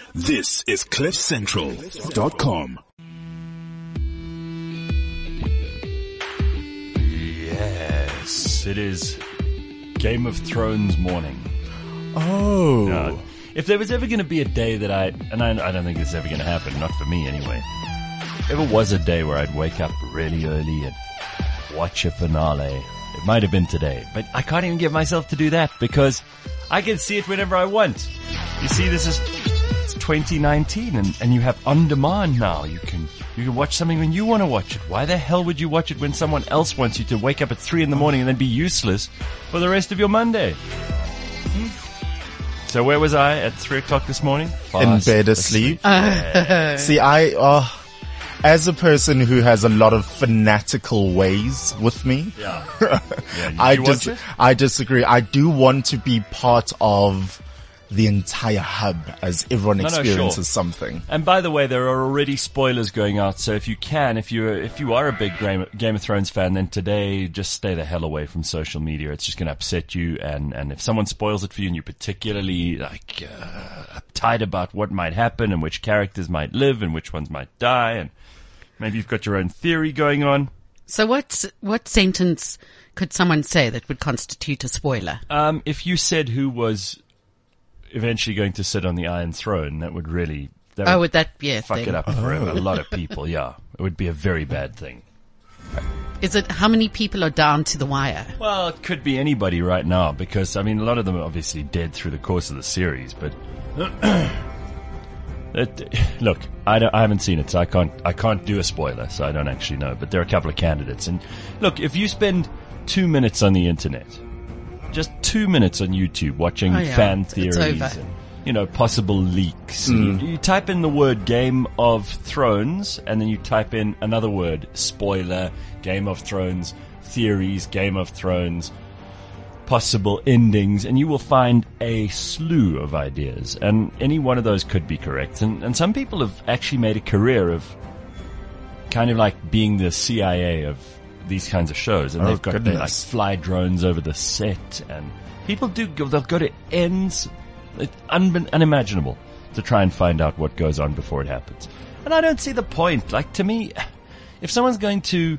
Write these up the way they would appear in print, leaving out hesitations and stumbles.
This is CliffCentral.com. Yes, it is Game of Thrones morning. Oh. Now, if there was ever going to be a day that I don't think this is ever going to happen, not for me anyway. If ever was a day where I'd wake up really early and watch a finale, it might have been today. But I can't even get myself to do that because I can see it whenever I want. You see, it's 2019 and you have on demand now. You can watch something when you want to watch it. Why the hell would you watch it when someone else wants you to wake up at 3 a.m. and then be useless for the rest of your Monday? So where was I at 3 o'clock this morning? In bed asleep. See, as a person who has a lot of fanatical ways with me, I disagree. I do want to be part of the entire hub as everyone experiences something. And by the way, there are already spoilers going out, so if you are a big Game of Thrones fan, then today just stay the hell away from social media. It's just going to upset you, and if someone spoils it for you and you're particularly uptight about what might happen and which characters might live and which ones might die, and maybe you've got your own theory going on. So what sentence could someone say that would constitute a spoiler? If you said who was eventually going to sit on the Iron Throne, that would really fuck it up for a lot of people. Yeah, it would be a very bad thing. Is it how many people are down to the wire? Well, it could be anybody right now because a lot of them are obviously dead through the course of the series. But look, I haven't seen it, so I can't do a spoiler, so I don't actually know. But there are a couple of candidates, and look, if you spend 2 minutes on the internet. Just 2 minutes on YouTube watching fan theories and, possible leaks. You type in the word Game of Thrones and then you type in another word, spoiler, Game of Thrones, theories, Game of Thrones, possible endings, and you will find a slew of ideas. And any one of those could be correct. And some people have actually made a career of kind of like being the CIA of these kinds of shows, and they've got they fly drones over the set, and people they'll go to ends unimaginable to try and find out what goes on before it happens. And I don't see the point. Like, to me, if someone's going to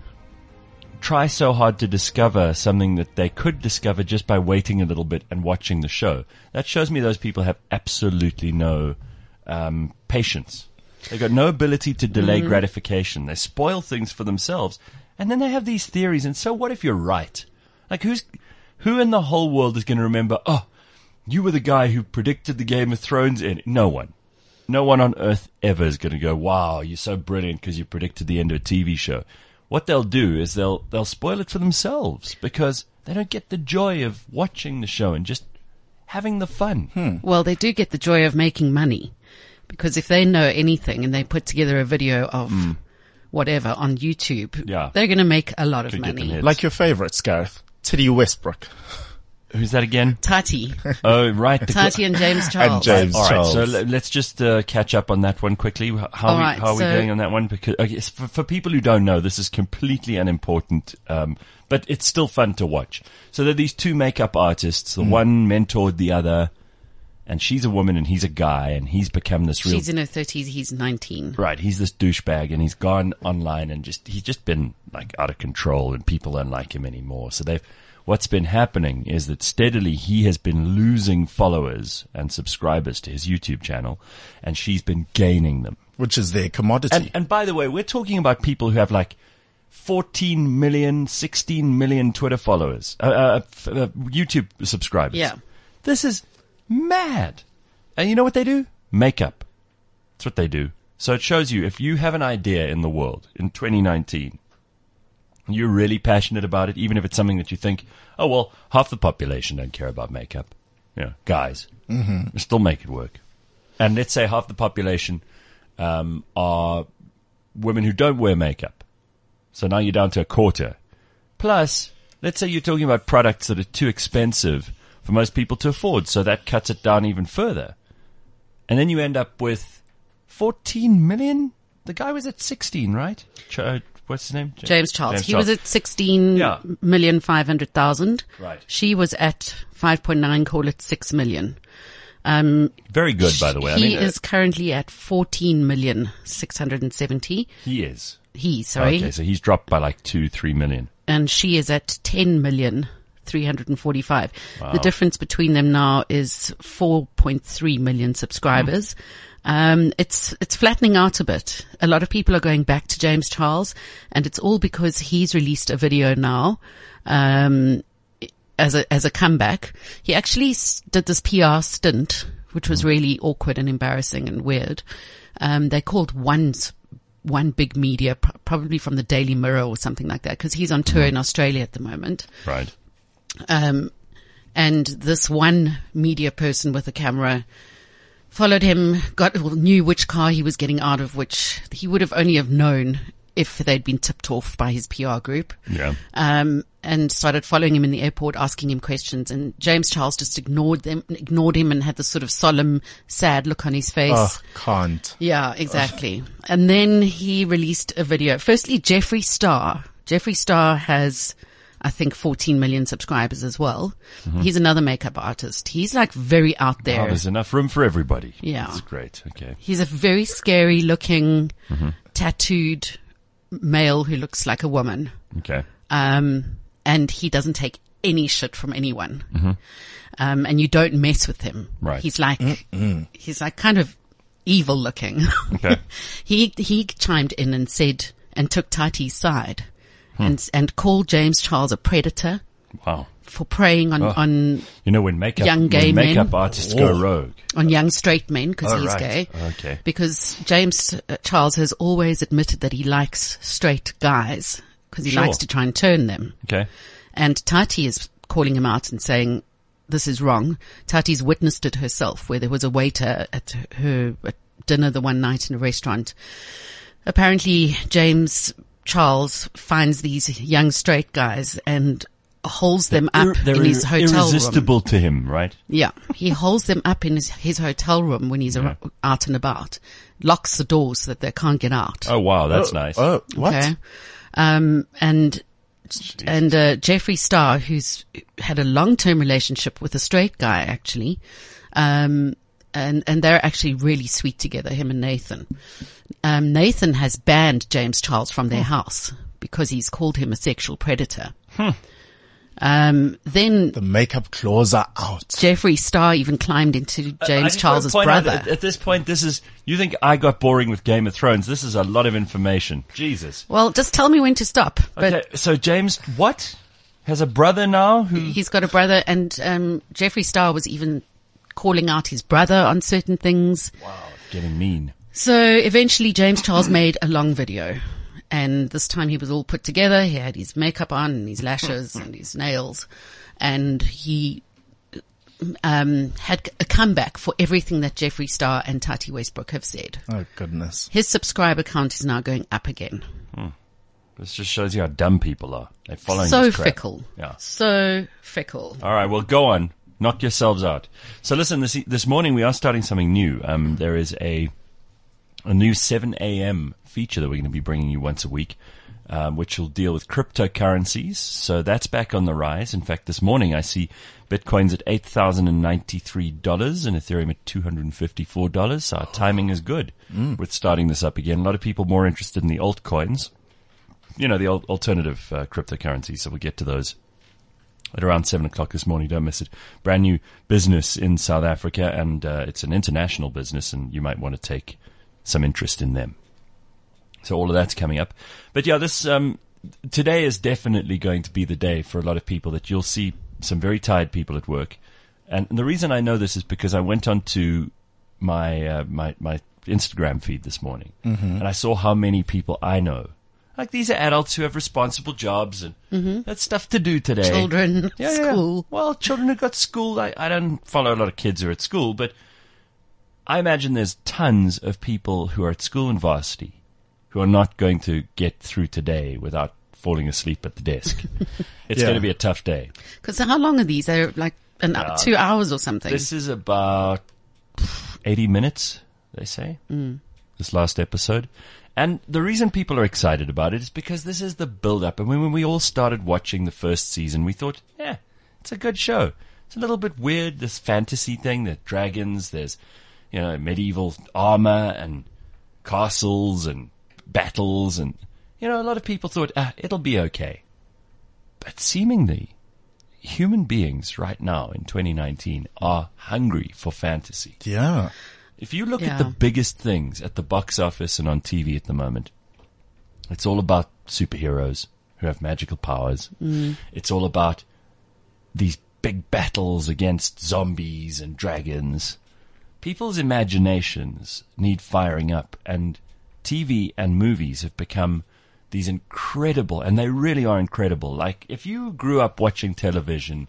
try so hard to discover something that they could discover just by waiting a little bit and watching the show, that shows me those people have absolutely no patience. They've got no ability to delay gratification. They spoil things for themselves. And then they have these theories, and so what if you're right? Like, who in the whole world is going to remember, oh, you were the guy who predicted the Game of Thrones end? No one. No one on earth ever is going to go, wow, you're so brilliant because you predicted the end of a TV show. What they'll do is they'll spoil it for themselves because they don't get the joy of watching the show and just having the fun. Well, they do get the joy of making money because if they know anything and they put together a video of whatever on YouTube, they're going to make a lot of money. Like your favorites, Gareth. Titty Westbrook. Who's that again? Tati. Oh, right. Tati and James Charles. All right, so let's just catch up on that one quickly. How are we doing on that one? Because for people who don't know, this is completely unimportant, but it's still fun to watch. So there are these two makeup artists. The one mentored the other. And she's a woman and he's a guy and he's become this real... She's in her 30s, he's 19. Right, he's this douchebag and he's gone online and he's just been like out of control and people don't like him anymore. So what's been happening is that steadily he has been losing followers and subscribers to his YouTube channel and she's been gaining them. Which is their commodity. And by the way, we're talking about people who have like 14 million, 16 million Twitter followers, YouTube subscribers. Yeah. This is mad. And you know what they do? Makeup. That's what they do. So it shows you if you have an idea in the world in 2019, you're really passionate about it, even if it's something that you think, oh, well, half the population don't care about makeup. Guys. Still make it work. And let's say half the population are women who don't wear makeup. So now you're down to a quarter. Plus, let's say you're talking about products that are too expensive for most people to afford, so that cuts it down even further. And then you end up with 14 million? The guy was at 16, right? What's his name? James Charles. He was at 16,500,000. Right. She was at 5.9, call it 6 million. Very good, by the way. He is currently at 14,670,000. He is. Sorry. Okay, so he's dropped by like 2-3 million. And she is at 10,345,000. Wow. The difference between them now is 4.3 million subscribers. It's flattening out a bit. A lot of people are going back to James Charles, and it's all because he's released a video now, as a comeback. He actually did this PR stint, which was really awkward and embarrassing and weird. They called one big media, probably from the Daily Mirror or something like that, because he's on tour in Australia at the moment. Right. And this one media person with a camera followed him, knew which car he was getting out of, which he would have only have known if they'd been tipped off by his PR group. Yeah. And started following him in the airport, asking him questions. And James Charles just ignored him and had this sort of solemn, sad look on his face. Oh, can't. Yeah, exactly. And then he released a video. Firstly, Jeffree Star. Jeffree Star has, I think, 14 million subscribers as well. Mm-hmm. He's another makeup artist. He's like very out there. Oh, there's enough room for everybody. Yeah. That's great. Okay. He's a very scary looking, tattooed male who looks like a woman. Okay. And he doesn't take any shit from anyone. Mm-hmm. And you don't mess with him. Right. He's like kind of evil looking. Okay. He chimed in and said, and took Tati's side. And called James Charles a predator. Wow. For preying on when makeup artists go rogue. On young straight men, because he's gay. Okay. Because James Charles has always admitted that he likes straight guys, because he likes to try and turn them. Okay. And Tati is calling him out and saying, this is wrong. Tati's witnessed it herself, where there was a waiter at her dinner the one night in a restaurant. Apparently, James Charles finds these young straight guys and holds them up in his hotel room. Irresistible to him, right? Yeah. He holds them up in his hotel room when he's out and about. Locks the doors so that they can't get out. Oh, wow. That's nice. Oh, what? Okay. And Jeffree Star, who's had a long-term relationship with a straight guy, actually, and they're actually really sweet together, him and Nathan. Nathan has banned James Charles from their house because he's called him a sexual predator. Then the makeup claws are out. Jeffree Star even climbed into James Charles's brother. At this point, you think I got boring with Game of Thrones. This is a lot of information. Jesus. Well, just tell me when to stop. Okay, so James, what? Has a brother now? He's got a brother, and Jeffree Star was even calling out his brother on certain things. Wow, getting mean. So eventually James Charles made a long video. And this time he was all put together. He had his makeup on and his lashes and his nails. And he had a comeback for everything that Jeffree Star and Tati Westbrook have said. Oh, goodness. His subscriber count is now going up again. This just shows you how dumb people are. They're following so this crap. Fickle. Yeah. So fickle. All right, well, go on. Knock yourselves out. So listen, this morning we are starting something new. There is a new 7 a.m. feature that we're going to be bringing you once a week, which will deal with cryptocurrencies. So that's back on the rise. In fact, this morning I see Bitcoin's at $8,093 and Ethereum at $254. So our timing is good with starting this up again. A lot of people more interested in the altcoins, the alternative cryptocurrencies. So we'll get to those at around 7 o'clock this morning. Don't miss it. Brand new business in South Africa, and it's an international business, and you might want to take some interest in them. So all of that's coming up. But yeah, this today is definitely going to be the day for a lot of people that you'll see some very tired people at work. And the reason I know this is because I went onto my my Instagram feed this morning, and I saw how many people I know. Like, these are adults who have responsible jobs and that's stuff to do today. Children, school. Yeah. Well, children who got school. I don't follow a lot of kids who are at school, but I imagine there's tons of people who are at school and varsity who are not going to get through today without falling asleep at the desk. It's going to be a tough day. Because how long are these? They're like 2 hours or something. This is about 80 minutes, they say, this last episode. And the reason people are excited about it is because this is the build-up. And when we all started watching the first season, we thought, it's a good show. It's a little bit weird, this fantasy thing, that dragons, there's, medieval armor and castles and battles, and, a lot of people thought, it'll be okay. But seemingly, human beings right now in 2019 are hungry for fantasy. Yeah. If you look at the biggest things at the box office and on TV at the moment, it's all about superheroes who have magical powers. It's all about these big battles against zombies and dragons. People's imaginations need firing up, and TV and movies have become these incredible, and they really are incredible. Like, if you grew up watching television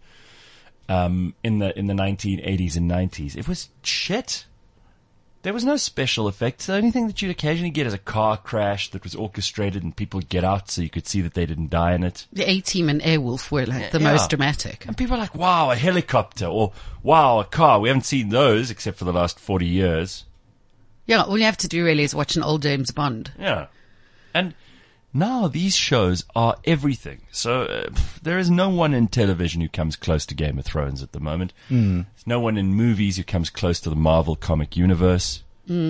in the 1980s and 90s, it was shit. There was no special effects. The only thing that you'd occasionally get is a car crash that was orchestrated and people would get out so you could see that they didn't die in it. The A-Team and Airwolf were like the most dramatic. And people are like, wow, a helicopter, or wow, a car. We haven't seen those except for the last 40 years. Yeah, all you have to do really is watch an old James Bond. Yeah. And now these shows are everything. So there is no one in television who comes close to Game of Thrones at the moment. There's no one in movies who comes close to the Marvel comic universe.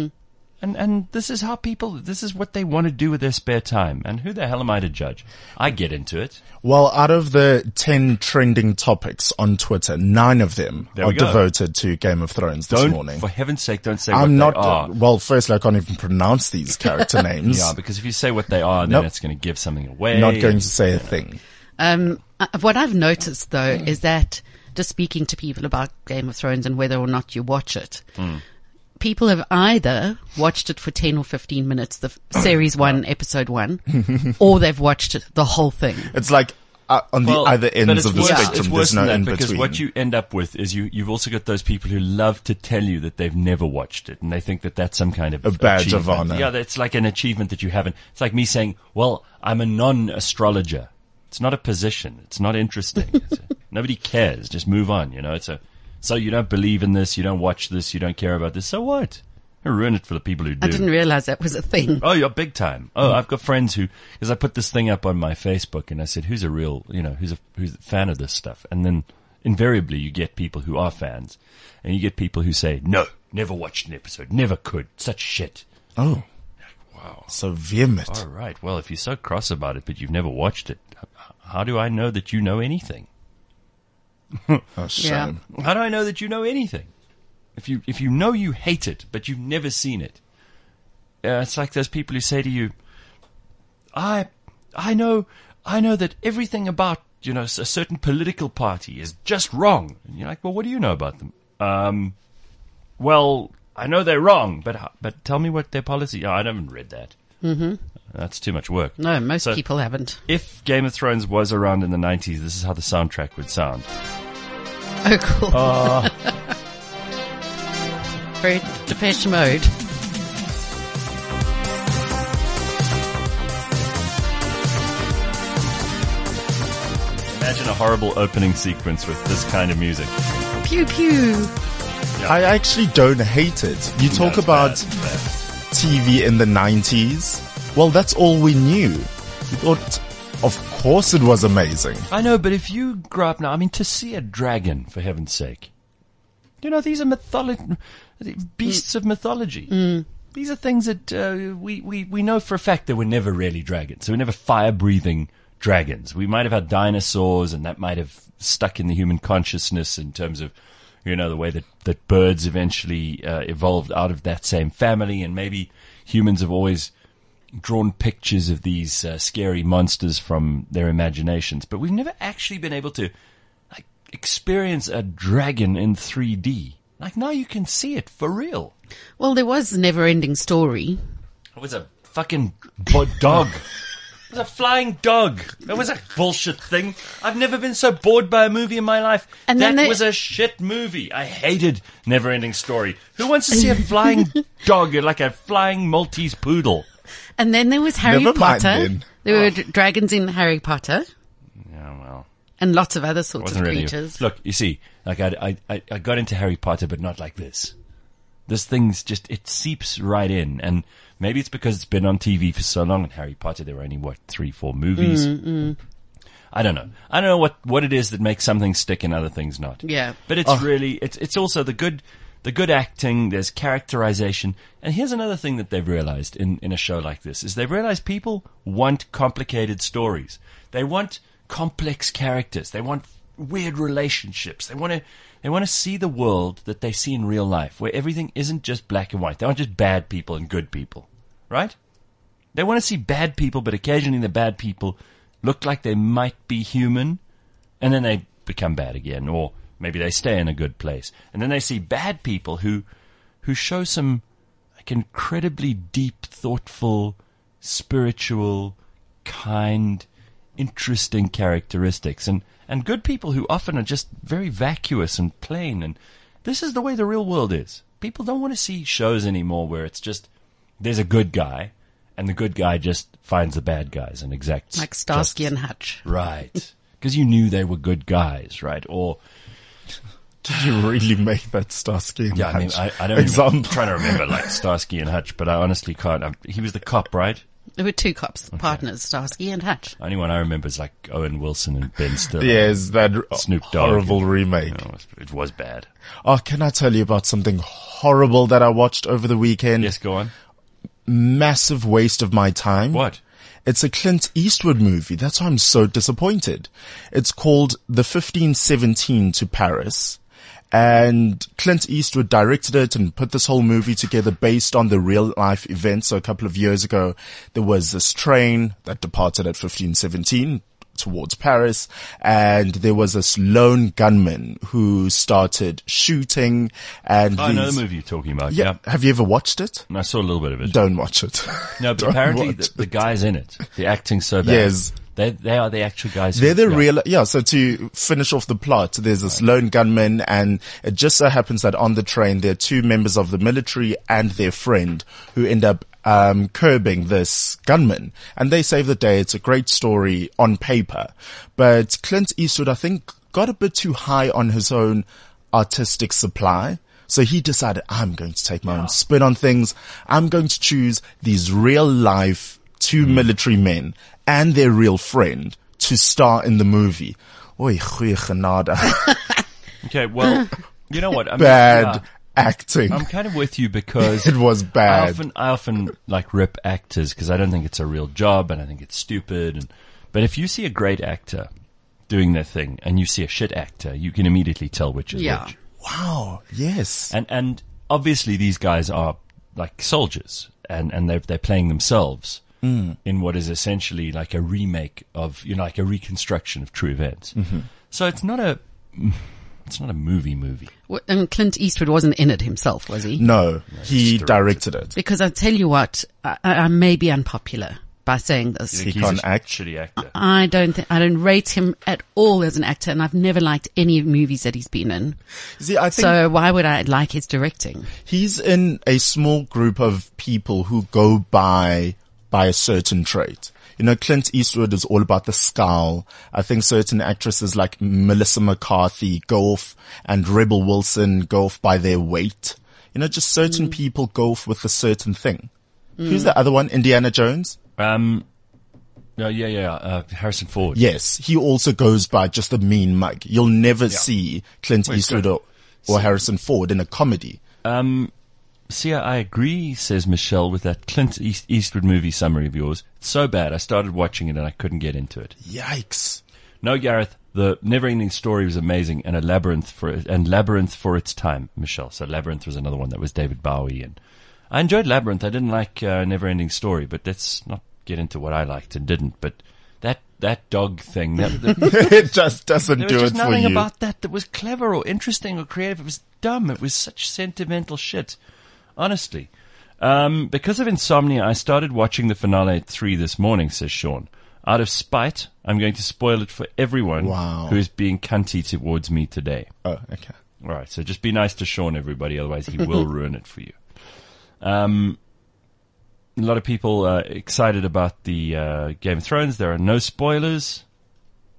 And this is how this is what they want to do with their spare time. And who the hell am I to judge? I get into it. Well, out of the 10 trending topics on Twitter, 9 of them are devoted to Game of Thrones this morning. For heaven's sake, don't say I'm what not, they are. Well, firstly, I can't even pronounce these character names. Yeah, because if you say what they are, then it's going to give something away. Not going to say a thing. What I've noticed, though, is that just speaking to people about Game of Thrones and whether or not you watch it, people have either watched it for 10 or 15 minutes, the series 1, episode 1, or they've watched it, the whole thing. It's like on the other ends of the spectrum. It's worse There's no than in that, because between. what you end up with is you've also got those people who love to tell you that they've never watched it, and they think that that's some kind of a badge of achievement. honor. Yeah, it's like an achievement that you haven't. It's like me saying, well, I'm a non-astrologer. It's not a position. It's not interesting. Nobody cares. Just move on. So you don't believe in this, you don't watch this, you don't care about this. So what? I ruin it for the people who do. I didn't realize that was a thing. Oh, you're big time. Oh, I've got friends because I put this thing up on my Facebook and I said, who's a fan of this stuff? And then invariably you get people who are fans, and you get people who say, no, never watched an episode, never could, such shit. Oh. Wow. So vehement. All right. Well, if you're so cross about it, but you've never watched it, how do I know that you know anything? Oh, shame. Yeah. How do I know that you know anything? If you know you hate it, but you've never seen it, it's like those people who say to you, I know that everything about a certain political party is just wrong. And you're like, well, what do you know about them? Well, I know they're wrong, but tell me what their policy. Oh, I haven't read that. Mm-hmm. That's too much work. No, most people haven't. If Game of Thrones was around in the 90s, this is how the soundtrack would sound. Oh, cool. Very Depeche Mode. Imagine a horrible opening sequence with this kind of music. Pew pew. I actually don't hate it. You talk about TV in the 90s. Well, that's all we knew. We thought, of course it was amazing. I know, but if you grow up now, to see a dragon, for heaven's sake. These are beasts of mythology. These are things that we know for a fact that were never really dragons. So we never fire-breathing dragons. We might have had dinosaurs, and that might have stuck in the human consciousness in terms of, the way that birds eventually evolved out of that same family, and maybe humans have always drawn pictures of these scary monsters from their imaginations. But we've never actually been able to experience a dragon in 3D. Now you can see it for real. Well, there was Never Ending Story. It was a fucking dog. It was a flying dog. It was a bullshit thing. I've never been so bored by a movie in my life. And that was a shit movie. I hated Never Ending Story. Who wants to see a flying dog, like a flying Maltese poodle? And then there was Harry Never mind Potter. then. There were dragons in Harry Potter. Yeah, well. And lots of other sorts of Wasn't really. creatures. Look, you see, I got into Harry Potter, but not like this. This thing's just, it seeps right in. And maybe it's because it's been on TV for so long. In Harry Potter, there were only, 3-4 movies. I don't know. I don't know what it is that makes something stick and other things not. Yeah. But it's really, it's also the good acting, there's characterization. And here's another thing that they've realized in a show like this, is they've realized people want complicated stories. They want complex characters. They want weird relationships. They want to see the world that they see in real life, where everything isn't just black and white. They aren't just bad people and good people, right? They want to see bad people, but occasionally the bad people look like they might be human, and then they become bad again, or maybe they stay in a good place. And then they see bad people who show some like incredibly deep, thoughtful, spiritual, kind, interesting characteristics, and good people who often are just very vacuous and plain. And this is the way the real world is. People don't want to see shows anymore where it's just there's a good guy, and the good guy just finds the bad guys and exacts Like Starsky and Hutch. right, because you knew they were good guys, right? Or Did you really make that Starsky and yeah, I mean, Hutch I don't example? I'm trying to remember like Starsky and Hutch, but I honestly can't. He was the cop, right? There were two cops, partners, Starsky and Hutch. Only one I remember is like Owen Wilson and Ben Stiller. Yes, that Snoop Dogg. horrible remake. You know, it was bad. Oh, can I tell you about something horrible that I watched over the weekend? Yes, go on. Massive waste of my time. What? It's a Clint Eastwood movie. That's why I'm so disappointed. It's called The 1517 to Paris. And Clint Eastwood directed it and put this whole movie together based on the real life events. So a couple of years ago, there was this train that departed at 1517 towards Paris, and there was this lone gunman who started shooting. And I know the movie you're talking about. Yeah. Have you ever watched it? And I saw a little bit of it. Don't watch it. No, but Don't apparently watch the guys in it, the acting's so bad. Yes. They are the actual guys. They're the yeah. real, yeah, so to finish off the plot, there's this lone gunman, and it just so happens that on the train there are two members of the military and their friend who end up curbing this gunman, and they save the day. It's a great story on paper, but Clint Eastwood, I think, got a bit too high on his own artistic supply. So he decided, I'm going to take my own spin on things. I'm going to choose these real life two military men and their real friend to star in the movie. Oy, goeie genade. Okay, well, you know what? I mean, Bad acting. I'm kind of with you because It was bad. I often like rip actors because I don't think it's a real job and I think it's stupid. But if you see a great actor doing their thing and you see a shit actor, you can immediately tell which is which. Wow. Yes. And obviously these guys are like soldiers and they're playing themselves in what is essentially like a remake of, you know, like a reconstruction of true events. So it's not a movie. And Clint Eastwood wasn't in it himself, was he? No, he directed it. Because I tell you what, I may be unpopular by saying this. He He's can't a act. shitty actor. I don't rate him at all as an actor, and I've never liked any movies that he's been in. See, I think So why would I like his directing? he's in a small group of people who go by a certain trait. You know, Clint Eastwood is all about the scowl. I think certain actresses like Melissa McCarthy go off, and Rebel Wilson go off by their weight. You know, just certain people go off with a certain thing. Who's the other one? Indiana Jones? Harrison Ford. Yes, he also goes by just a mean mug. You'll never see Clint Eastwood or Harrison Ford in a comedy. See, I agree, says Michelle, with that Clint Eastwood movie summary of yours. It's so bad. I started watching it and I couldn't get into it. Yikes. No, Gareth, the Never-Ending Story was amazing and Labyrinth for its time, Michelle. So Labyrinth was another one that was David Bowie. And I enjoyed Labyrinth. I didn't like Never-Ending Story, but let's not get into what I liked and didn't. But that dog thing, It just doesn't there do was it just for nothing you. about that was clever or interesting or creative. It was dumb. It was such sentimental shit. Honestly. Because of insomnia, I started watching the finale at 3 this morning, says Sean. Out of spite, I'm going to spoil it for everyone who is being cunty towards me today. Oh, okay. All right, so just be nice to Sean, everybody, otherwise he will ruin it for you. A lot of people are excited about the Game of Thrones. There are no spoilers.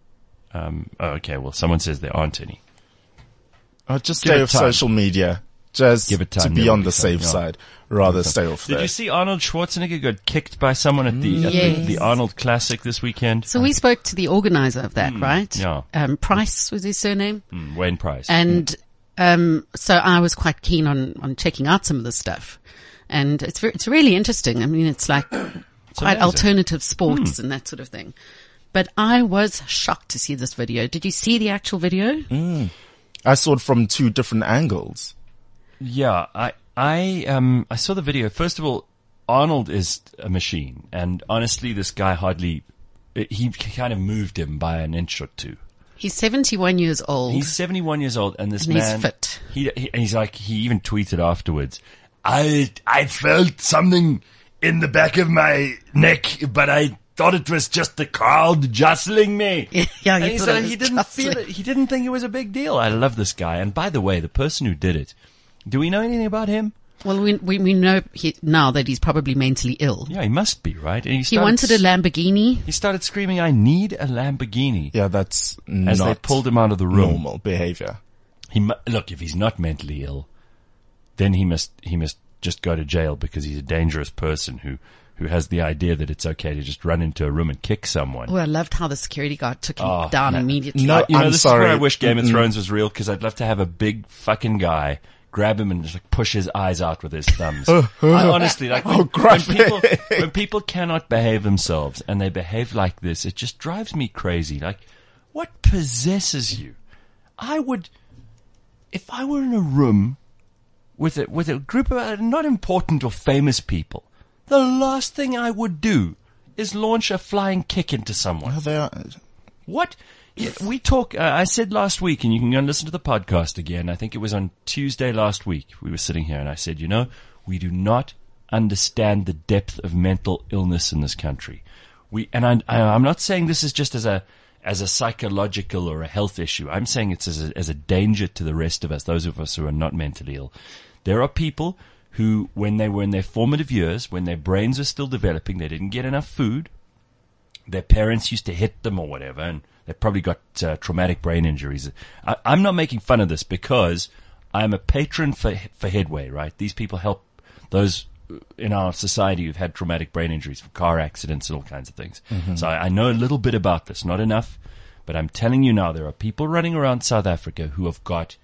Okay, well, someone says there aren't any. Oh, just Give stay it off time. social media. just Give it time, to be there on will the be time, safe yeah. side, rather stay off Did there. you see Arnold Schwarzenegger got kicked by someone at the Yes. Arnold Classic this weekend? So we spoke to the organizer of that, right? yeah. Price was his surname. Wayne Price. And, so I was quite keen on checking out some of this stuff. And it's really interesting. I mean, it's like quite amazing. alternative sports and that sort of thing. But I was shocked to see this video. Did you see the actual video? I saw it from two different angles. Yeah, I saw the video. First of all, Arnold is a machine, and honestly, this guy he kind of moved him by an inch or two. He's 71 years old. He's 71 years old, and this And he's man, fit. He's like, he even tweeted afterwards, I felt something in the back of my neck, but I thought it was just the crowd jostling me. Yeah, And he he thought said it was he didn't feel jostling. it. He didn't think it was a big deal. I love this guy. And by the way, the person who did it, do we know anything about him? Well, we know now that he's probably mentally ill. Yeah, he must be, right? And He wanted a Lamborghini. He started screaming, I need a Lamborghini. Yeah, that's As they not pulled him out of the room. normal behavior. Look, if he's not mentally ill, then he must just go to jail because he's a dangerous person who has the idea that it's okay to just run into a room and kick someone. Oh, I loved how the security guard took him Oh, down man. immediately. No, You know, I'm this sorry. is where I wish Game of Thrones was real, because I'd love to have a big fucking guy grab him and just like push his eyes out with his thumbs. I honestly, like when people cannot behave themselves and they behave like this, it just drives me crazy. Like, what possesses you? If I were in a room with a group of not important or famous people, the last thing I would do is launch a flying kick into someone. What? Yeah, we talk, I said last week, and you can go and listen to the podcast again. I think it was on Tuesday last week. We were sitting here and I said, we do not understand the depth of mental illness in this country. I'm not saying this is just as a psychological or a health issue. I'm saying it's as a danger to the rest of us, those of us who are not mentally ill. There are people who, when they were in their formative years, when their brains are still developing, they didn't get enough food, their parents used to hit them or whatever, and they probably got traumatic brain injuries. I'm not making fun of this because I'm a patron for Headway, right? These people help those in our society who've had traumatic brain injuries from car accidents and all kinds of things. Mm-hmm. So I know a little bit about this, not enough, but I'm telling you now, there are people running around South Africa who have got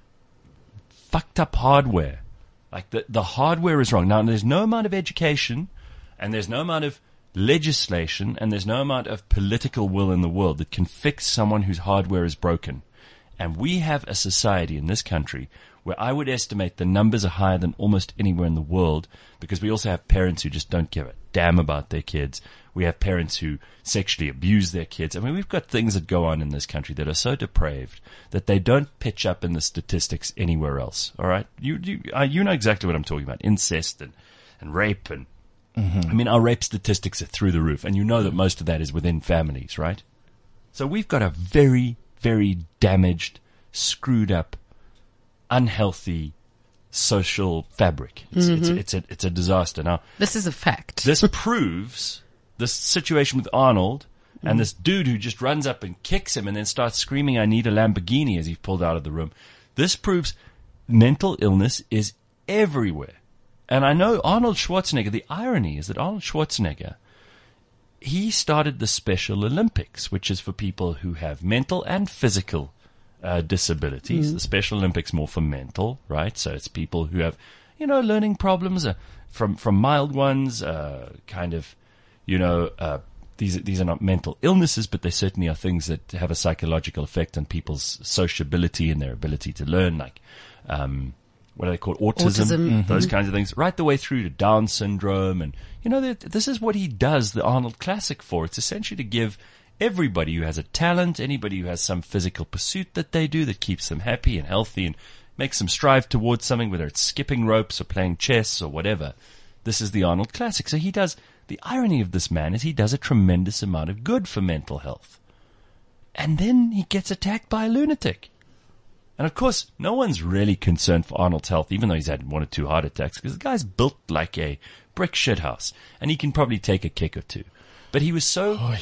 fucked up hardware. Like the hardware is wrong. Now, there's no amount of education and there's no amount of legislation and there's no amount of political will in the world that can fix someone whose hardware is broken. And we have a society in this country where I would estimate the numbers are higher than almost anywhere in the world, because we also have parents who just don't give a damn about their kids. We have parents who sexually abuse their kids. I mean, we've got things that go on in this country that are so depraved that they don't pitch up in the statistics anywhere else. All right? You know exactly what I'm talking about. Incest and rape and, I mean, our rape statistics are through the roof, and you know that most of that is within families, right? So we've got a very, very damaged, screwed up, unhealthy social fabric. It's a disaster. Now, This is a fact. this proves this situation with Arnold and this dude who just runs up and kicks him and then starts screaming, I need a Lamborghini, as he's pulled out of the room. This proves mental illness is everywhere. And I know Arnold Schwarzenegger, the irony is that Arnold Schwarzenegger, he started the Special Olympics, which is for people who have mental and physical disabilities. The Special Olympics more for mental, right? So it's people who have, learning problems from mild ones, these are not mental illnesses, but they certainly are things that have a psychological effect on people's sociability and their ability to learn, like, what do they call autism. Those kinds of things, right the way through to Down syndrome. And, this is what he does the Arnold Classic for. It's essentially to give everybody who has a talent, anybody who has some physical pursuit that they do that keeps them happy and healthy and makes them strive towards something, whether it's skipping ropes or playing chess or whatever. This is the Arnold Classic. So the irony of this man is he does a tremendous amount of good for mental health. And then he gets attacked by a lunatic. And of course, no one's really concerned for Arnold's health, even though he's had 1 or 2 heart attacks, because the guy's built like a brick shithouse, and he can probably take a kick or two. But he was so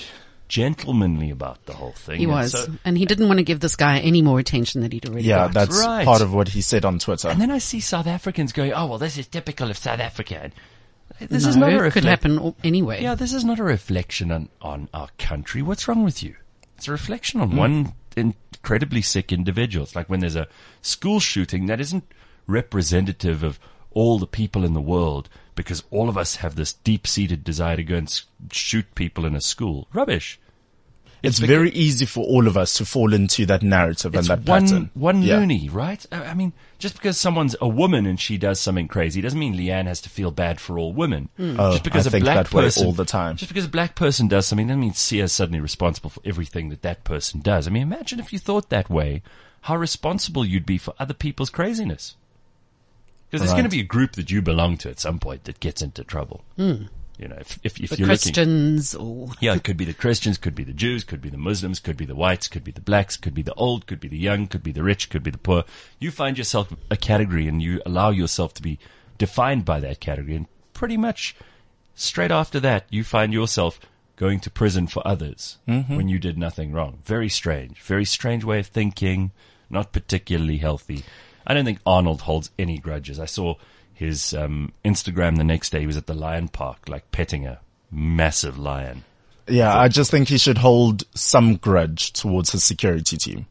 gentlemanly about the whole thing. He was. And he didn't want to give this guy any more attention that he'd already Yeah, got. that's Right. part of what he said on Twitter. And then I see South Africans going, oh, well, this is typical of South Africa. This No, is not a it could reflect- happen anyway. Yeah, this is not a reflection on our country. What's wrong with you? It's a reflection on one incredibly sick individual. It's like when there's a school shooting that isn't representative of all the people in the world because all of us have this deep-seated desire to go and shoot people in a school. Rubbish. It's very easy for all of us to fall into that narrative and It's that pattern. one Yeah. loony, right? I mean, just because someone's a woman and she does something crazy doesn't mean Leanne has to feel bad for all women. Oh, just because I a think black that way person all the time. Just because a black person does something doesn't mean Sia's suddenly responsible for everything that person does. I mean, imagine if you thought that way, how responsible you'd be for other people's craziness. Because there's Right. going to be a group that you belong to at some point that gets into trouble. You know, if The you're looking. Christians or... Yeah, it could be the Christians, could be the Jews, could be the Muslims, could be the whites, could be the blacks, could be the old, could be the young, could be the rich, could be the poor. You find yourself a category and you allow yourself to be defined by that category. And pretty much straight after that, you find yourself going to prison for others when you did nothing wrong. Very strange way of thinking, not particularly healthy. I don't think Arnold holds any grudges. I saw his Instagram the next day. He was at the lion park, like petting a massive lion. Yeah, I just think he should hold some grudge towards his security team.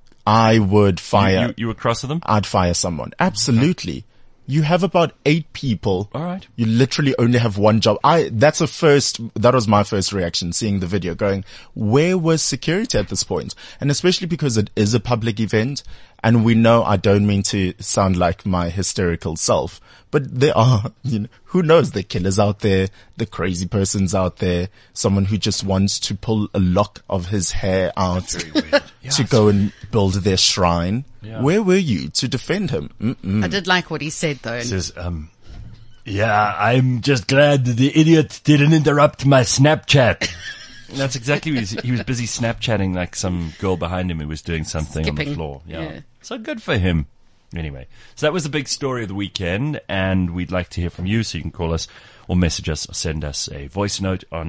I would fire. You were cross with them? I'd fire someone. Absolutely. You have about 8 people. All right. You literally only have one job. That was my first reaction, seeing the video, going, where was security at this point? And especially because it is a public event, and we know, I don't mean to sound like my hysterical self, but there are, who knows, the killers out there, the crazy persons out there, someone who just wants to pull a lock of his hair out to go and build their shrine. Yeah. Where were you to defend him? I did like what he said though. He says, yeah, I'm just glad the idiot didn't interrupt my Snapchat. That's exactly what he was busy Snapchatting like some girl behind him who was doing something on the Skipping. floor. Yeah. So good for him. Anyway, so that was the big story of the weekend, and we'd like to hear from you, so you can call us or message us or send us a voice note on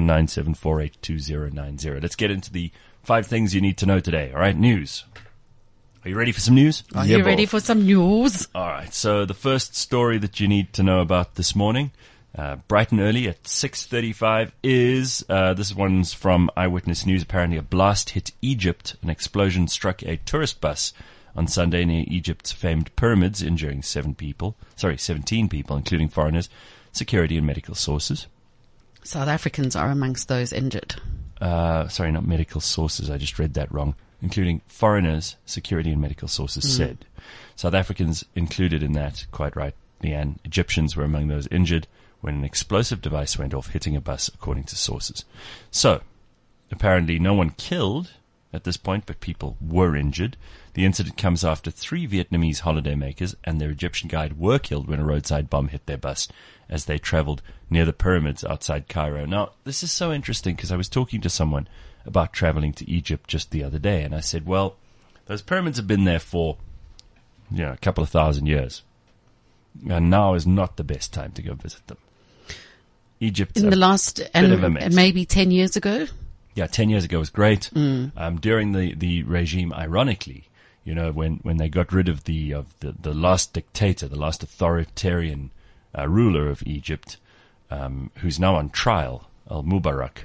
0797482090. Let's get into the 5 things you need to know today. All right, news. Are you ready for some news? Are you ready for some news? All right. So the first story that you need to know about this morning, bright and early at 6:35 is, this one's from Eyewitness News. Apparently a blast hit Egypt. An explosion struck a tourist bus on Sunday near Egypt's famed pyramids, injuring 17 people, including foreigners, security and medical sources. South Africans are amongst those injured. Sorry, not medical sources. I just read that wrong. Including foreigners, security and medical sources said. South Africans included in that, quite right, Leanne. Egyptians were among those injured when an explosive device went off, hitting a bus, according to sources. So, apparently no one killed at this point, but people were injured. The incident comes after 3 Vietnamese holidaymakers and their Egyptian guide were killed when a roadside bomb hit their bus as they traveled near the pyramids outside Cairo. Now, this is so interesting because I was talking to someone about traveling to Egypt just the other day, and I said, well, those pyramids have been there for, a couple of thousand years, and now is not the best time to go visit them. Egypt In the last, bit of a mess. and maybe 10 years ago? Yeah, 10 years ago was great. During the regime, ironically, when they got rid of the last dictator, the last authoritarian ruler of Egypt, who's now on trial, al-Mubarak,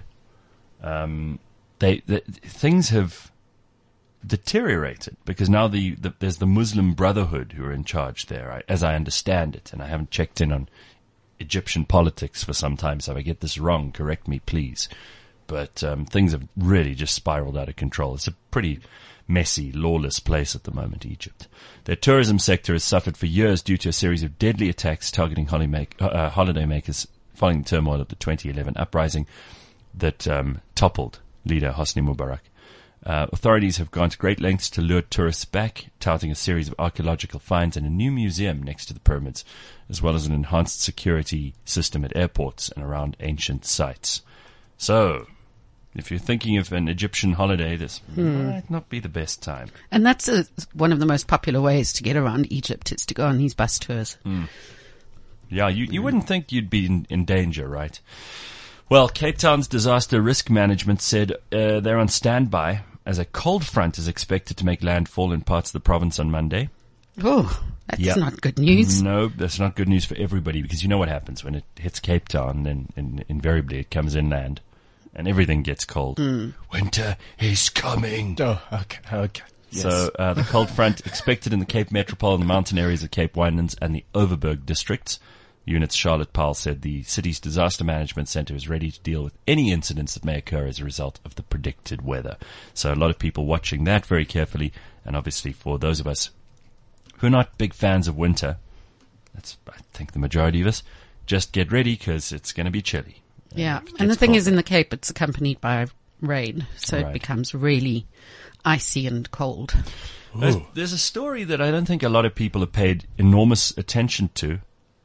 things have deteriorated because now there's the Muslim Brotherhood who are in charge there, as I understand it, and I haven't checked in on Egyptian politics for some time, so if I get this wrong, correct me, please. But things have really just spiraled out of control. It's a pretty messy, lawless place at the moment, Egypt. Their tourism sector has suffered for years due to a series of deadly attacks targeting holidaymakers following the turmoil of the 2011 uprising that toppled leader Hosni Mubarak. Authorities have gone to great lengths to lure tourists back, touting a series of archaeological finds and a new museum next to the pyramids, as well as an enhanced security system at airports and around ancient sites. So, if you're thinking of an Egyptian holiday, this might not be the best time. And that's one of the most popular ways to get around Egypt, is to go on these bus tours. Yeah, you wouldn't think you'd be in danger, right? Well, Cape Town's disaster risk management said they're on standby as a cold front is expected to make landfall in parts of the province on Monday. Oh, that's not good news. No, that's not good news for everybody, because you know what happens when it hits Cape Town, then invariably it comes inland and everything gets cold. Winter is coming. Oh, okay. Yes. So the cold front expected in the Cape Metropole and the mountain areas of Cape Winelands and the Overberg districts. Units Charlotte Powell said the city's disaster management center is ready to deal with any incidents that may occur as a result of the predicted weather. So a lot of people watching that very carefully, and obviously for those of us who are not big fans of winter, that's, I think, the majority of us, just get ready because it's going to be chilly. Yeah, and the thing is, in the Cape, it's accompanied by rain, so Right. it becomes really icy and cold. There's a story that I don't think a lot of people have paid enormous attention to.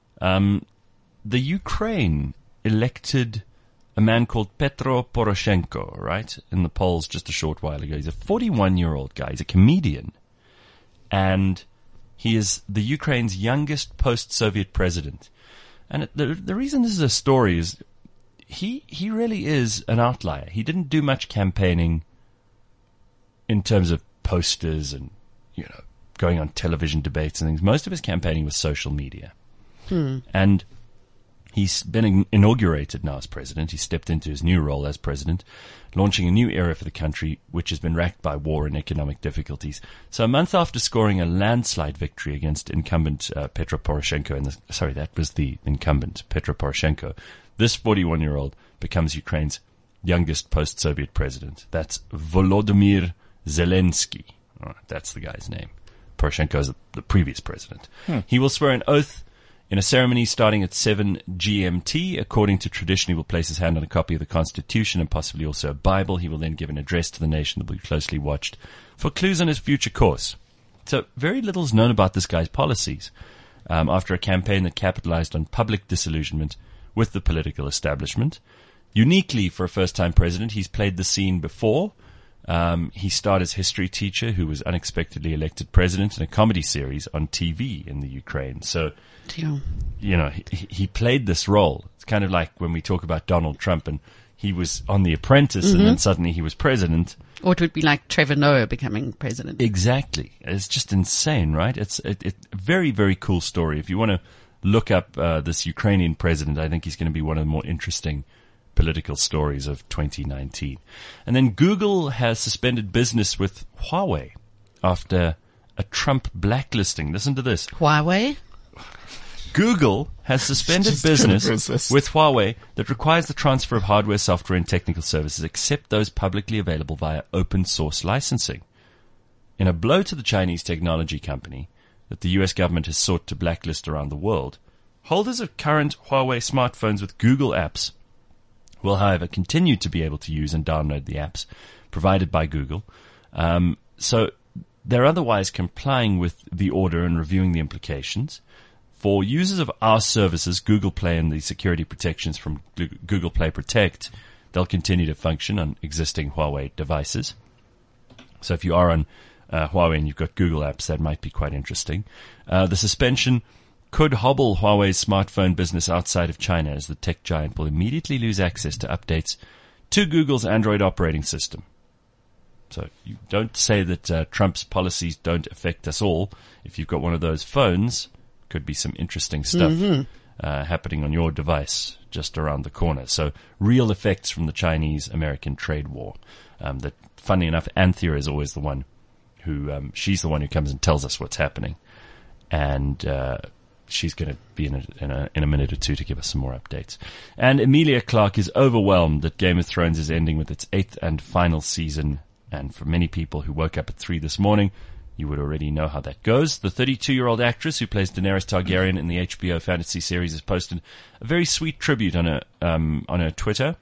The Ukraine elected a man called Petro Poroshenko, right, in the polls just a short while ago. He's a 41-year-old guy. He's a comedian. And he is the Ukraine's youngest post-Soviet president. And the reason this is a story is he really is an outlier. He didn't do much campaigning in terms of posters and, going on television debates and things. Most of his campaigning was social media. And he's been inaugurated now as president. He stepped into his new role as president, launching a new era for the country, which has been racked by war and economic difficulties. So a month after scoring a landslide victory against incumbent Petro Poroshenko, that was the incumbent, Petro Poroshenko, this 41-year-old becomes Ukraine's youngest post-Soviet president. That's Volodymyr Zelensky. That's the guy's name. Poroshenko is the previous president. He will swear an oath in a ceremony starting at 7 GMT. According to tradition, he will place his hand on a copy of the Constitution and possibly also a Bible. He will then give an address to the nation that will be closely watched for clues on his future course. So very little is known about this guy's policies after a campaign that capitalized on public disillusionment with the political establishment. Uniquely for a first-time president, he's played the scene before. He starred as history teacher who was unexpectedly elected president in a comedy series on TV in the Ukraine. So, he played this role. It's kind of like when we talk about Donald Trump and he was on The Apprentice and then suddenly he was president. Or it would be like Trevor Noah becoming president. Exactly. It's just insane, right? It's a very, very cool story. If you want to look up this Ukrainian president, I think he's going to be one of the more interesting political stories of 2019. And then Google has suspended business with Huawei after a Trump blacklisting. Listen to this. Huawei? Google has suspended business with Huawei that requires the transfer of hardware, software, and technical services except those publicly available via open source licensing. In a blow to the Chinese technology company that the US government has sought to blacklist around the world, holders of current Huawei smartphones with Google apps will, however, continue to be able to use and download the apps provided by Google. So they're otherwise complying with the order and reviewing the implications. For users of our services, Google Play and the security protections from Google Play Protect, they'll continue to function on existing Huawei devices. So if you are on Huawei and you've got Google apps, that might be quite interesting. The suspension could hobble Huawei's smartphone business outside of China, as the tech giant will immediately lose access to updates to Google's Android operating system. So you don't say that Trump's policies don't affect us all. If you've got one of those phones, could be some interesting stuff happening on your device just around the corner. So real effects from the Chinese-American trade war. That, funny enough, Anthea is always the one who, she's the one who comes and tells us what's happening. And she's going to be in a minute or two to give us some more updates. And Emilia Clarke is overwhelmed that Game of Thrones is ending with its 8th and final season. And for many people who woke up at 3 this morning, you would already know how that goes. The 32-year-old actress who plays Daenerys Targaryen in the HBO fantasy series has posted a very sweet tribute on her Twitter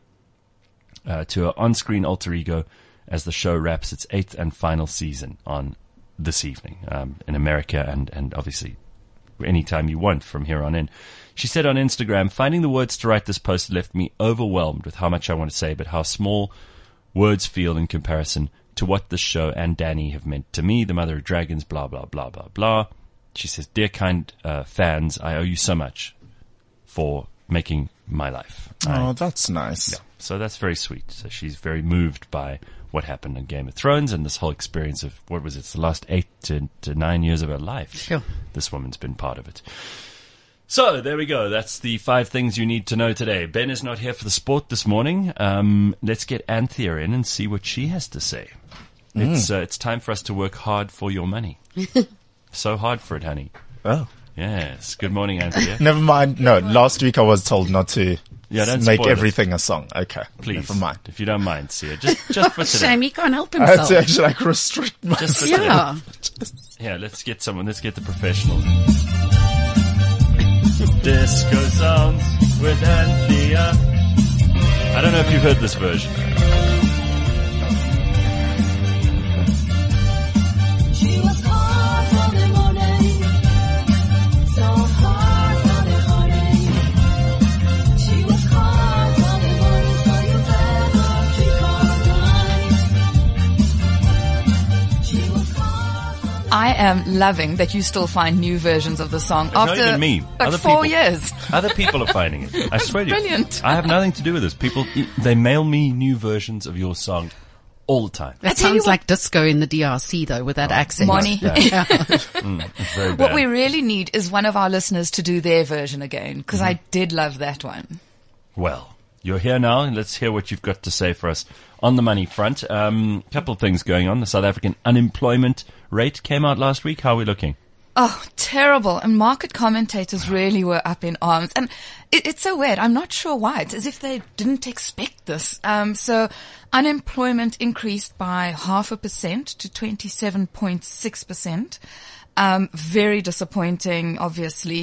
to her on-screen alter ego as the show wraps its 8th and final season on this evening in America and obviously anytime you want from here on in. She said on Instagram, "Finding the words to write this post left me overwhelmed with how much I want to say, but how small words feel in comparison to what this show and Dany have meant to me, the mother of dragons, blah, blah, blah, blah, blah." She says, "Dear kind fans, I owe you so much for making my life. Oh, that's nice. Yeah. So that's very sweet. So she's very moved by what happened in Game of Thrones and this whole experience of, what was it, the last 8 to 9 years of her life. Sure. This woman's been part of it. So there we go. That's the 5 things you need to know today. Ben is not here for the sport this morning. Let's get Anthea in and see what she has to say. It's time for us to work hard for your money. So hard for it, honey. Oh. Yes. Good morning, Anthea. Never mind. No, last week I was told not to Don't make spoil everything a song. Okay. Please. Never mind. If you don't mind, Sia. Just for today. Shame he can't help I had himself. to actually like restrict myself. Just for today. Yeah. Yeah, let's get the professional. Disco sounds with Anthea. I don't know if you've heard this version. She was hard for the morning, so hard for the morning. She was hard for the morning, so you better trick or die. She was hard for the I am loving that you still find new versions of the song It's not after even me. like Other 4 people. years. Other people are finding it. I swear to you. Brilliant. I have nothing to do with this. People, they mail me new versions of your song all the time. That tell you sounds like disco in the DRC though, with that accent. Money. It's very bad. What we really need is one of our listeners to do their version again, because I did love that one. Well, you're here now, and let's hear what you've got to say for us on the money front. Couple of things going on. The South African unemployment rate came out last week. How are we looking? Oh, terrible. And market commentators really were up in arms. And it's so weird. I'm not sure why. It's as if they didn't expect this. So unemployment increased by 0.5% to 27.6%. Very disappointing, obviously.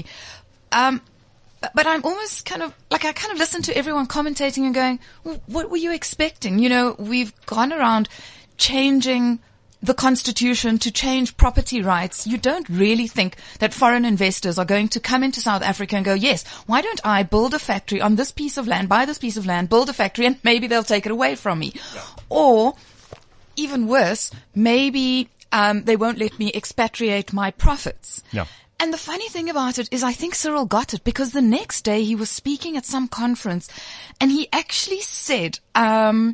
But I'm almost kind of listen to everyone commentating and going, well, what were you expecting? You know, we've gone around changing the constitution to change property rights. You don't really think that foreign investors are going to come into South Africa and go, yes, why don't I build a factory on this piece of land, buy this piece of land, build a factory, and maybe they'll take it away from me. Yeah. Or even worse, maybe they won't let me expatriate my profits. Yeah. And the funny thing about it is I think Cyril got it, because the next day he was speaking at some conference and he actually said, I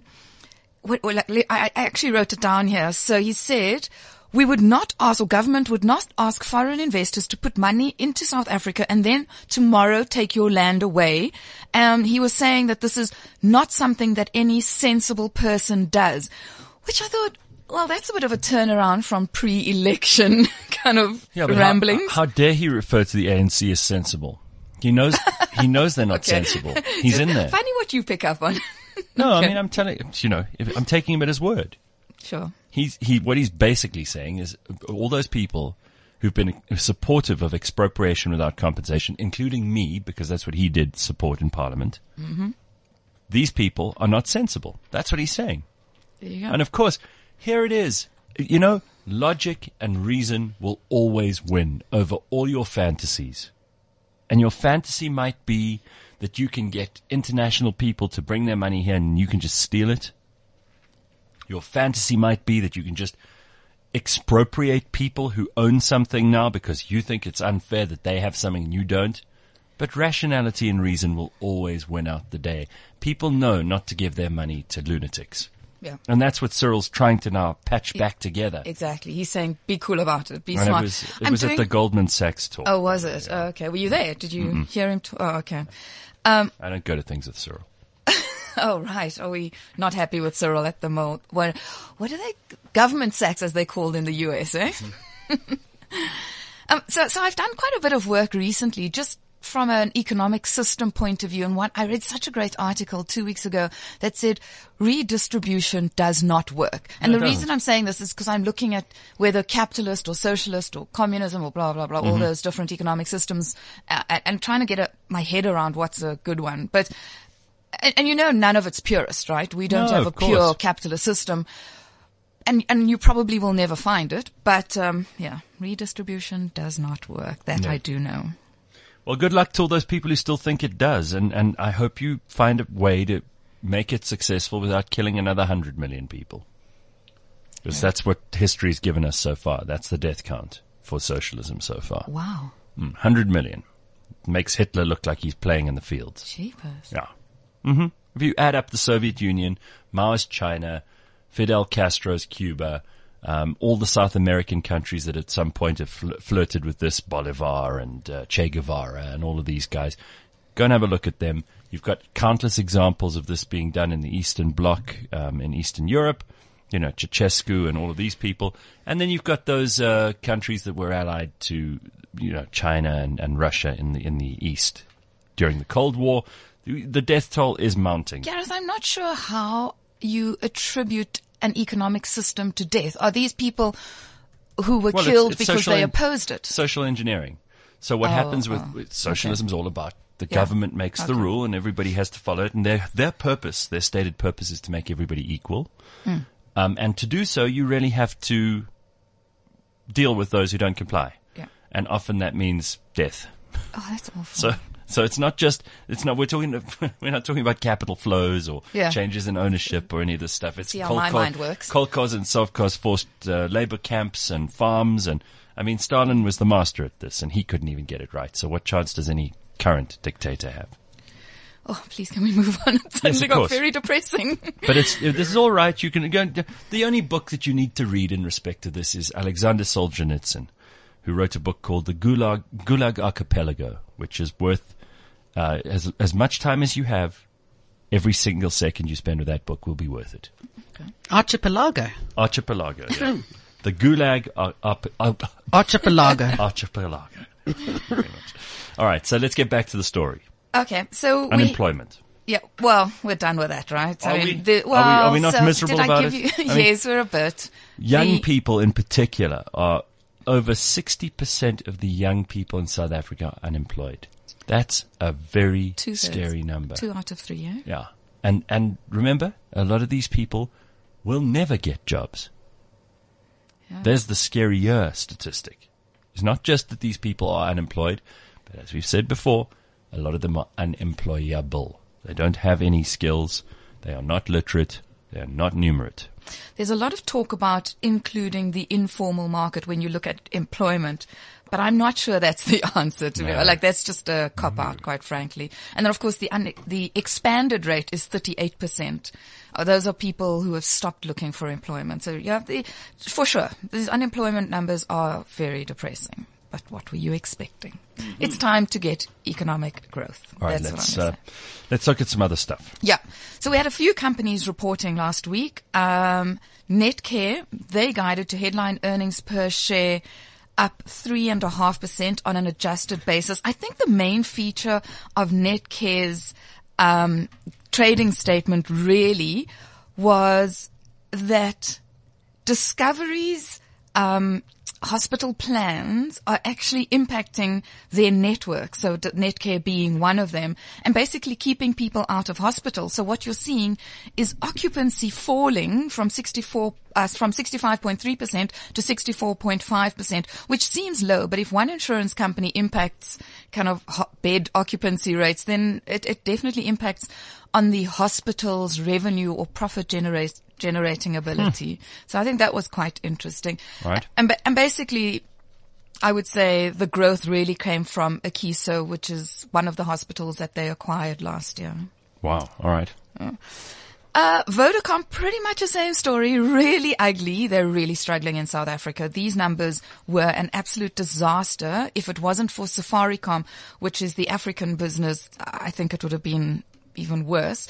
actually wrote it down here. So he said, we would not ask, or government would not ask foreign investors to put money into South Africa and then tomorrow take your land away. He was saying that this is not something that any sensible person does, which I thought, well, that's a bit of a turnaround from pre-election kind of ramblings. How dare he refer to the ANC as sensible? He knows they're not sensible. He's in there. Funny what you pick up on. No, I mean, I'm telling you, I'm taking him at his word. Sure. What he's basically saying is all those people who've been supportive of expropriation without compensation, including me, because that's what he did support in Parliament. Mm-hmm. These people are not sensible. That's what he's saying. There you go. And of course, here it is. Logic and reason will always win over all your fantasies. And your fantasy might be that you can get international people to bring their money here and you can just steal it. Your fantasy might be that you can just expropriate people who own something now because you think it's unfair that they have something and you don't. But rationality and reason will always win out the day. People know not to give their money to lunatics. Yeah. And that's what Cyril's trying to now patch back together. Exactly. He's saying, be cool about it. Be And smart. it was at the Goldman Sachs talk. Oh, was it? Oh, okay. Were you there? Did you hear him? Oh, okay. I don't go to things with Cyril. Oh, right. Are we not happy with Cyril at the moment? What are they? Government sacks, as they're called in the US, eh? So I've done quite a bit of work recently, just from an economic system point of view. And I read such a great article 2 weeks ago that said redistribution does not work. And the reason I'm saying this is because I'm looking at whether capitalist or socialist or communism or blah, blah, blah, all those different economic systems, and trying to get my head around what's a good one. But, and none of it's purist, right? We don't have a pure capitalist system. And you probably will never find it. But, redistribution does not work. That I do know. Well, good luck to all those people who still think it does. And I hope you find a way to make it successful without killing another 100 million people. Because that's what history's given us so far. That's the death count for socialism so far. Wow. 100 million. Makes Hitler look like he's playing in the fields. Jeepers. Yeah. If you add up the Soviet Union, Maoist China, Fidel Castro's Cuba, all the South American countries that at some point have flirted with this, Bolivar and Che Guevara and all of these guys, go and have a look at them. You've got countless examples of this being done in the Eastern Bloc, in Eastern Europe, Ceausescu and all of these people. And then you've got those countries that were allied to, China and Russia in the East during the Cold War. The death toll is mounting. Gareth, I'm not sure how you attribute an economic system to death. Are these people who were killed it's because they opposed it? Social engineering. So what happens with socialism is all about the government makes the rule and everybody has to follow it. And their purpose, their stated purpose, is to make everybody equal. And to do so, you really have to deal with those who don't comply. Yeah. And often that means death. Oh, that's awful. So we're not talking about capital flows or changes in ownership or any of this stuff. It's See how my mind works. Kolkhoz and Sovkhoz forced labor camps and farms. And I mean, Stalin was the master at this and he couldn't even get it right. So what chance does any current dictator have? Oh, please, can we move on? It suddenly got very depressing. But this is all right. You can go. The only book that you need to read in respect to this is Alexander Solzhenitsyn, who wrote a book called The Gulag Archipelago, which is worth as much time as you have. Every single second you spend with that book will be worth it. Okay. Archipelago. Yeah. The Gulag Archipelago. Archipelago. Very much. All right, so let's get back to the story. Okay, so unemployment. Yeah, well, we're done with that, right? Are we not miserable about it? Yes, we're a bit. Young people in particular are over 60% of the young people in South Africa are unemployed. That's a very scary number. 2 out of 3, yeah? Yeah. And remember, a lot of these people will never get jobs. Yeah. There's the scarier statistic. It's not just that these people are unemployed, but as we've said before, a lot of them are unemployable. They don't have any skills. They are not literate. They are not numerate. There's a lot of talk about including the informal market when you look at employment, but I'm not sure that's the answer to me. Like, that's just a cop-out, quite frankly. And then, of course, the expanded rate is 38%. Those are people who have stopped looking for employment. So, yeah, for sure, these unemployment numbers are very depressing. But what were you expecting? It's time to get economic growth. All right, let's look at some other stuff. Yeah. So we had a few companies reporting last week. Netcare, they guided to headline earnings per share up 3.5% on an adjusted basis. I think the main feature of Netcare's trading statement really was that Discovery's hospital plans are actually impacting their network. So Netcare being one of them, and basically keeping people out of hospital. So what you're seeing is occupancy falling from 65.3% to 64.5%, which seems low. But if one insurance company impacts kind of bed occupancy rates, then it definitely impacts on the hospital's revenue or profit generating ability. So I think that was quite interesting. Right. And basically, I would say the growth really came from Akeso, which is one of the hospitals that they acquired last year. Wow. All right. Vodacom, pretty much the same story, really ugly. They're really struggling in South Africa. These numbers were an absolute disaster. If it wasn't for Safaricom, which is the African business, I think it would have been even worse.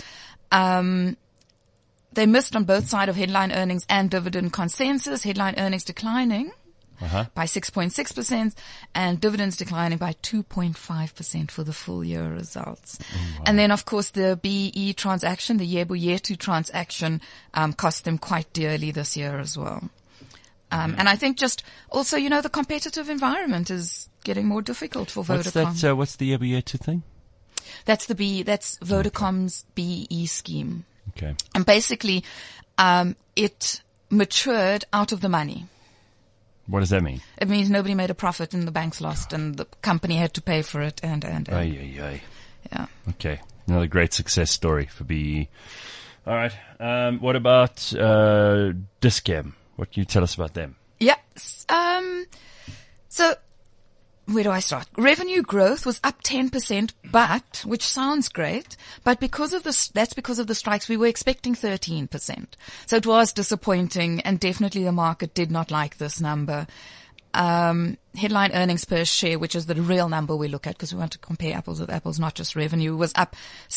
They missed on both sides of headline earnings and dividend consensus. Headline earnings declining by 6.6% and dividends declining by 2.5% for the full year results. Oh, wow. And then, of course, the BEE transaction, the Yebo Yetu transaction, cost them quite dearly this year as well. And I think just also, the competitive environment is getting more difficult for Vodacom. What's the Yebo Yetu thing? That's that's Vodacom's BEE scheme. Okay. And basically, it matured out of the money. What does that mean? It means nobody made a profit and the banks lost and the company had to pay for it and. Aye. Yeah. Okay. Another great success story for BEE. All right. What about, Dis-Chem? What can you tell us about them? Yeah. So where do I start? Revenue growth was up 10%, but, which sounds great, but that's because of the strikes, we were expecting 13%. So it was disappointing, and definitely the market did not like this number. Headline earnings per share, which is the real number we look at because we want to compare apples with apples, not just revenue, was up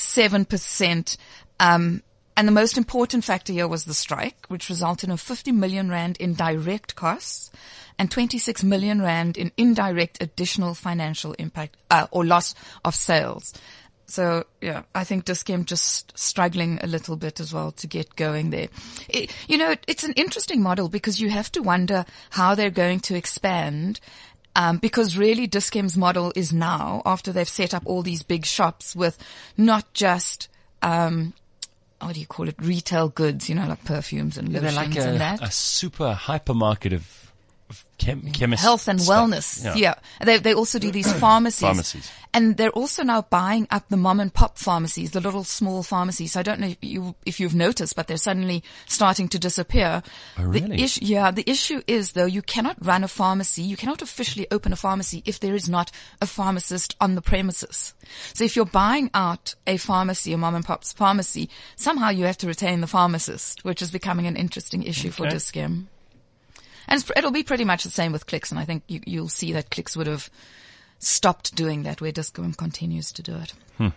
7%. And the most important factor here was the strike, which resulted in 50 million rand in direct costs and 26 million rand in indirect additional financial impact, or loss of sales. So, yeah, I think Dis-Chem just struggling a little bit as well to get going there. It's an interesting model because you have to wonder how they're going to expand. Because really Dis-Chem's model is now, after they've set up all these big shops with not just, what do you call it, retail goods, like perfumes and lotions They're like and that. a super hypermarket of chemist Health and stuff. wellness. Yeah. They also do these pharmacies. And they're also now buying up the mom and pop pharmacies, the little small pharmacies. So I don't know if you've noticed, but they're suddenly starting to disappear. Oh, really? The issue is though, you cannot run a pharmacy. You cannot officially open a pharmacy if there is not a pharmacist on the premises. So if you're buying out a pharmacy, a mom and pop's pharmacy, somehow you have to retain the pharmacist, which is becoming an interesting issue for Dis-Chem. And it'll be pretty much the same with Clicks, and I think you'll see that Clicks would have stopped doing that where Dis-Chem continues to do it.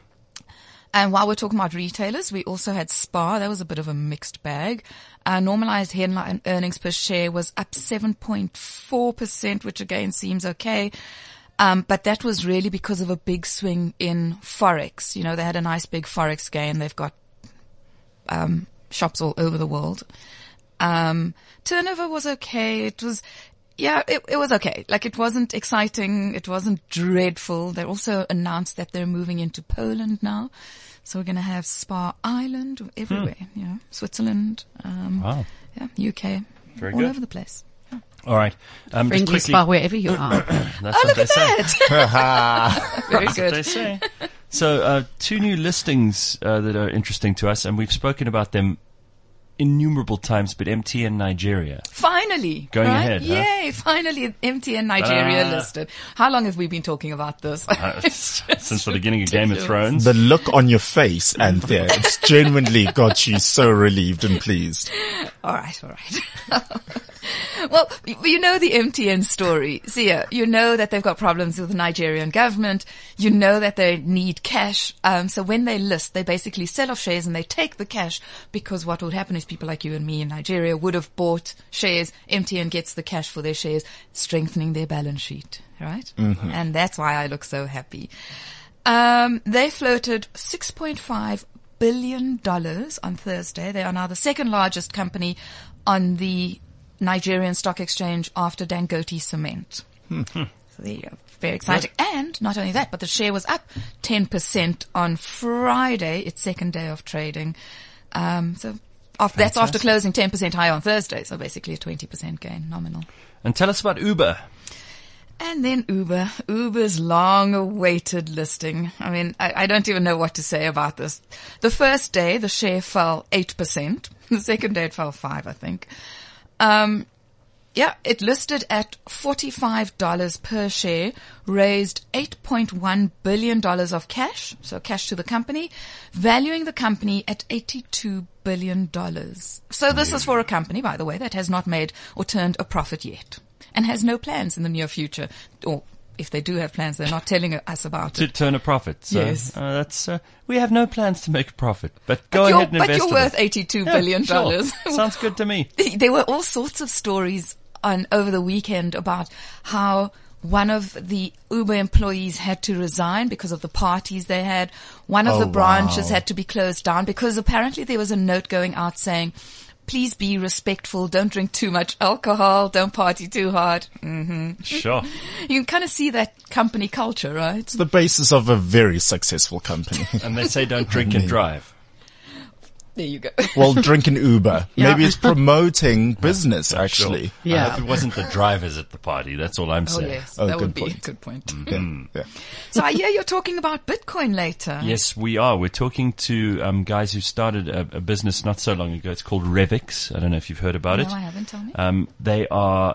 And while we're talking about retailers, we also had Spar. That was a bit of a mixed bag. Normalized headline earnings per share was up 7.4%, which again seems okay. But that was really because of a big swing in Forex. They had a nice big Forex gain. They've got shops all over the world. Turnover was okay. It was okay. Like, it wasn't exciting. It wasn't dreadful. They also announced that they're moving into Poland now. So we're going to have Spar Island everywhere, Switzerland, Wow. UK, Very all good. over the place. All right. Just Friendly quickly, Spa wherever you are. that's what they say. Very That's what they good. say. So, two new listings that are interesting to us, and we've spoken about them innumerable times, but MTN Nigeria. Finally. Going right? ahead, huh? Yay, finally MTN Nigeria listed. How long have we been talking about this? Since the beginning of Game of Thrones. The look on your face, and there, it's genuinely got you so relieved and pleased. All right. Well, you know the MTN story. Sia, you know that they've got problems with the Nigerian government. You know that they need cash. So when they list, they basically sell off shares and they take the cash, because what would happen is people like you and me in Nigeria would have bought shares. MTN gets the cash for their shares, strengthening their balance sheet, right? Mm-hmm. And that's why I look so happy. They floated $6.5 billion on Thursday. They are now the second largest company on the Nigerian Stock Exchange after Dangote Cement. So there you go. Very exciting. And not only that, but the share was up 10% on Friday, its second day of trading. That's after closing 10% higher on Thursday. So basically a 20% gain, nominal. And tell us about Uber. And then Uber's long-awaited listing. I mean, I don't even know what to say about this. The first day, the share fell 8%. The second day, it fell 5%, I think. It listed at $45 per share, raised $8.1 billion of cash, so cash to the company, valuing the company at $82 billion. So this is for a company, by the way, that has not made or turned a profit yet, and has no plans in the near future, or if they do have plans, they're not telling us about To it. turn a profit. So, Yes. we have no plans to make a profit, but go ahead and invest. But you're worth $82 billion. Sure. Sounds good to me. There were all sorts of stories over the weekend about how one of the Uber employees had to resign because of the parties they had. One of the branches had to be closed down because apparently there was a note going out saying, please be respectful, don't drink too much alcohol, don't party too hard. Mm-hmm. Sure. You can kind of see that company culture, right? It's the basis of a very successful company. And they say don't drink and drive. There you go. Well, drink an Uber. Yeah. Maybe it's promoting business, actually. Sure. Yeah. I hope it wasn't the drivers at the party. That's all I'm Oh, saying. yes. Oh, That good would be a point. good point. Yeah. So I hear you're talking about Bitcoin later. Yes, we are. We're talking to guys who started a business not so long ago. It's called Revix. I don't know if you've heard about No, it. I haven't. Tell me. They are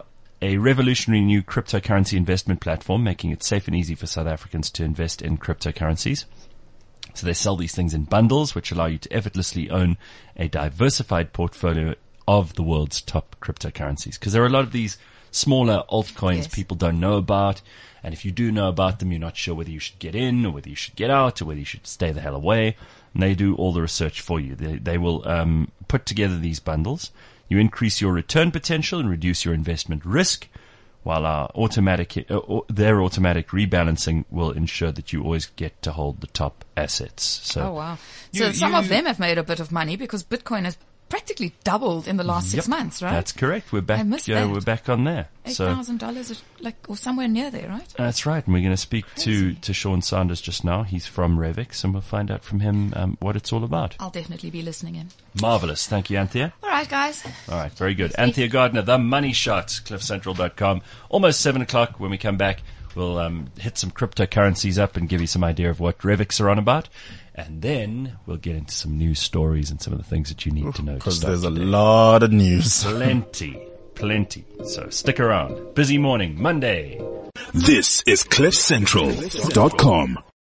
a revolutionary new cryptocurrency investment platform, making it safe and easy for South Africans to invest in cryptocurrencies. So they sell these things in bundles, which allow you to effortlessly own a diversified portfolio of the world's top cryptocurrencies. Because there are a lot of these smaller altcoins Yes. people don't know about. And if you do know about them, you're not sure whether you should get in or whether you should get out or whether you should stay the hell away. And they do all the research for you. They will put together these bundles. You increase your return potential and reduce your investment risk, while our their automatic rebalancing will ensure that you always get to hold the top assets. So Oh, wow. So some of them have made a bit of money because Bitcoin has practically doubled in the last 6 months, right? That's correct. We're back. I missed that. We're back on there. So $8,000, or somewhere near there, right? that's right. And we're going to speak to Sean Sanders just now. He's from Revix, and we'll find out from him what it's all about. I'll definitely be listening in. Marvelous. Thank you, Anthea. All right, guys. All right, very good. Anthea Gardner, The Money Shot, cliffcentral.com. Almost 7 o'clock. When we come back, we'll hit some cryptocurrencies up and give you some idea of what Revix are on about. And then we'll get into some news stories and some of the things that you need to know. to Because start there's a today. lot of news. Plenty. So stick around. Busy morning, Monday. This is cliffcentral.com.